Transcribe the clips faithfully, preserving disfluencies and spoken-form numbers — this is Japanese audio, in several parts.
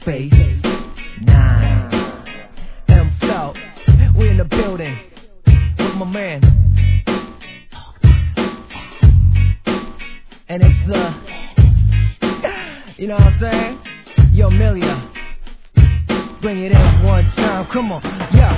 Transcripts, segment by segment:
Space Nine M Flow, we in the building with my man, and it's the, you know what I'm saying? Yo, Milia, bring it in one time, come on, yeah.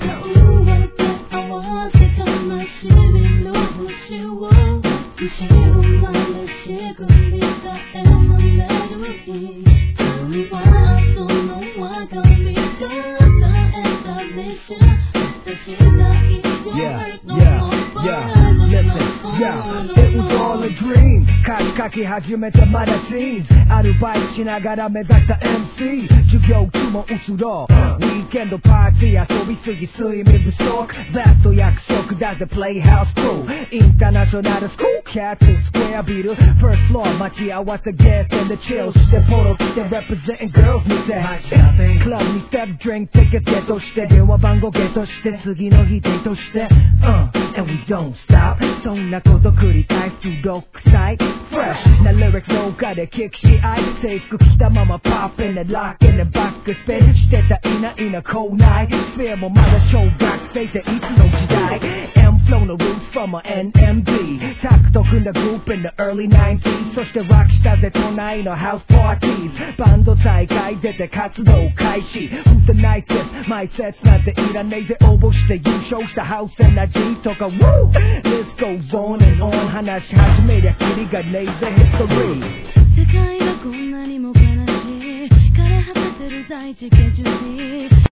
Yeah, yeah, yeah, listen, yeah, it was all a dream. 書き始めたまだティーンズ、アルバイトしながら目指した エムシー、授業中も移ろう、ウィーケンドパーティー遊びすぎ睡眠不足、ラスト約束だぜプレイハウスクルー、インターナショナルスクールキャッツスクエアビル、ファーストフロア待ち合わせゲストでチルしてフォローして representing girls 見てクラブにステップドリンクティケットゲットして電話番号ゲットして次の日デートして、uh, and we don't stop そんなこと繰り返す毒臭い fresh なリリックの丘でキックし合い制服着たままパップ and lock in the back スペンしてたいないな校内スペアもまだ小学生っていつの時代 M flow の roots from a エヌエムディー タクト組んだグループ in the early nineties そしてラックしたぜ都内のハウスパーティーバンド大会出て活動開始 Who's the night this マイセットなんていらねえぜ応募して優勝したハウスエナジーとか Woo! This goes on and on 話し始めりゃキリがねえぜ History 世界がこんなにも悲しい枯れ果ててる大地現実